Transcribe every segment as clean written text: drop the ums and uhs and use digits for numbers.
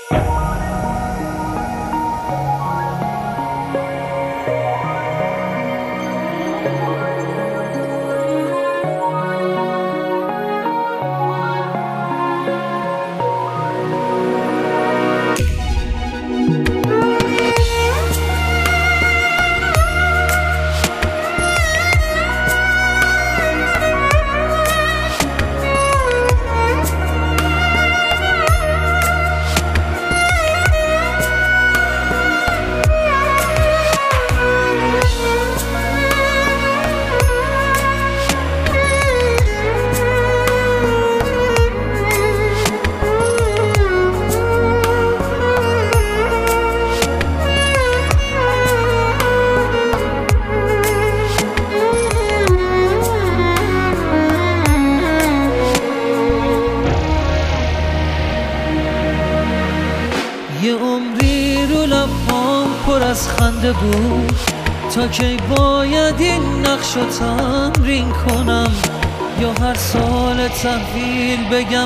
یه عمری رو لبام پر از خنده بود، تا کی باید این نقشو تمرین کنم، یا هر سال تحویل بگم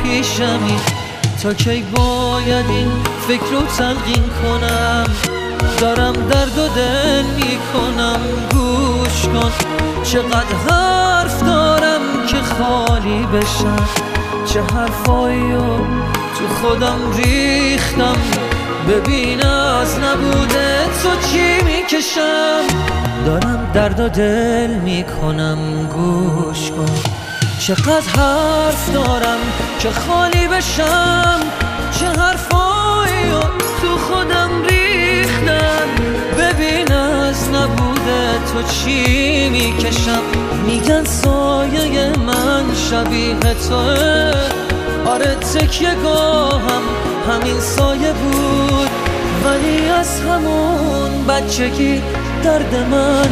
پیشمی، تا کی باید این فکر رو تلقین کنم. دارم درد و دل میکنم، گوش کن چقدر حرف دارم که خالی بشم، چه حرفایی رو تو خودم ریختم. ببین از نبوده تو چی میکشم، دارم درد و دل میکنم، گوش کن چقدر حرف دارم که خالی بشم، چه حرفایی رو تو خودم ریختم. ببین از نبوده تو چی میکشم، میگن سایه من شبیه توه، آره تکیه گاهم همین سایه بود، ولی از همون بچگی درد من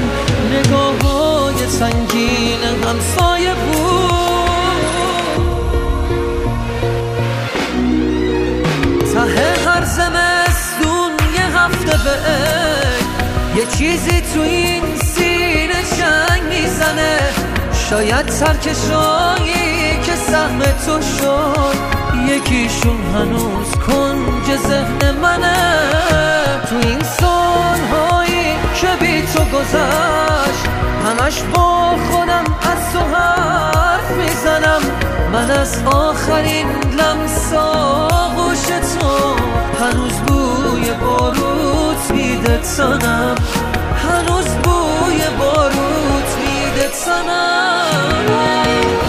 نگاه‌های سنگین همسایه بود. ته هر زمستون یه هفته بعد یه چیزی تو این سینه جنگ میزنه، شاید سرکشایی که سهم تو شد یکیشون هنوز کنج ذهن منه. تو این سالهایی که بی تو گذشت همش با خودم از تو حرف میزنم، من از آخرین لمس آغوش تو هنوز بوی باروت میده تنم، هنوز بوی باروت میده تنم.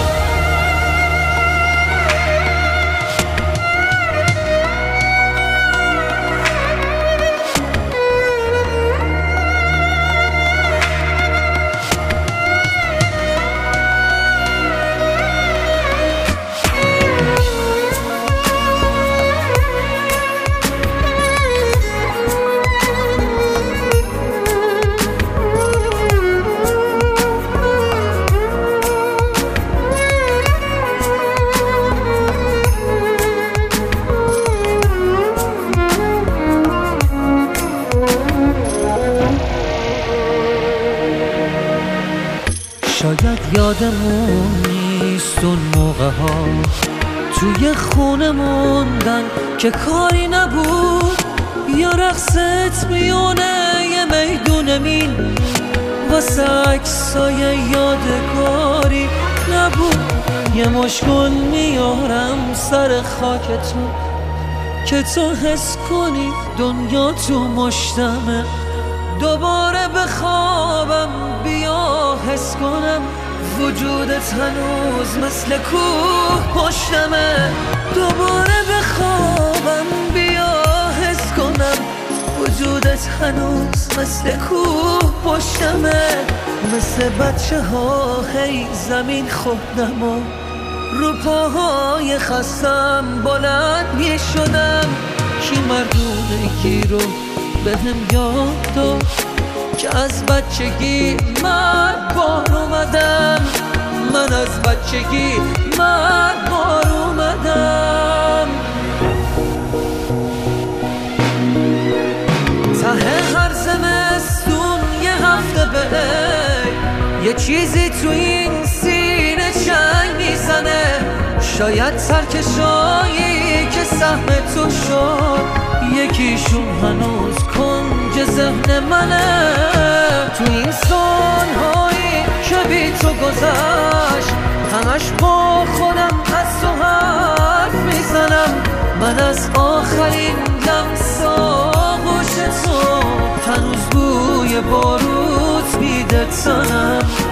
شاید یادمون نیست اون موقع ها توی خونه موندن که کاری نبود، یا رقصت میونه یه میدون مین واسه عکسای یادگاری نبود. یه مشکل میارم سر خاک تو که تو حس کنی دنیا تو مشتمه، دوباره بخوابم بیا حس کنم وجودت هنوز مثل کوه پشتمه، دوباره بخوابم بیا حس کنم وجودت هنوز مثل کوه پشتمه. مثل بچه ها هی زمین خوردم و رو پاهای خستم بلند می شدم، کی مردونگی رو بهم یاد داد که از بچگی مرگبار اومدم، من از بچگی مرگبار اومدم. ته هر زمستون یه هفته بعد یه چیزی تو این سینه جنگ میزنه، شاید سرکشایی که سهم تو شد یکیشون هنوز کنج ذهن منه. تو این سالهایی که بی تو گذشت همش با خودم از تو حرف میزنم. من از آخرین لمس آغوش تو هنوز بوی باروت میده تنم.